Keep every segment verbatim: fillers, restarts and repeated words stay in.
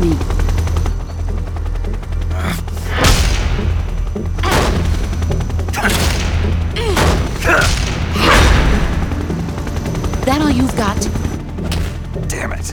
me. That all you've got? Damn it.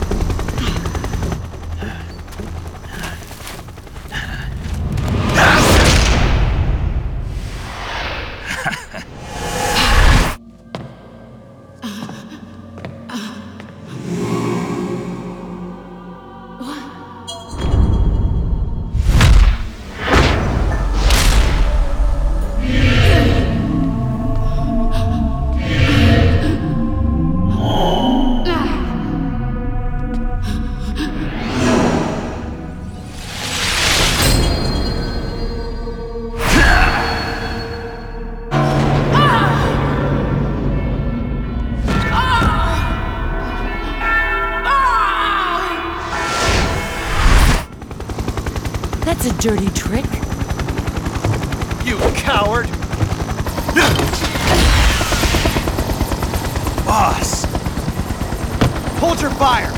That's a dirty trick. You coward! Boss! Hold your fire!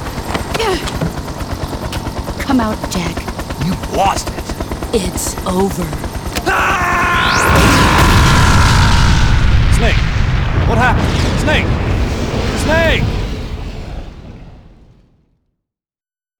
Come out, Jack. You lost it! It's over. Snake! What happened? Snake! Snake!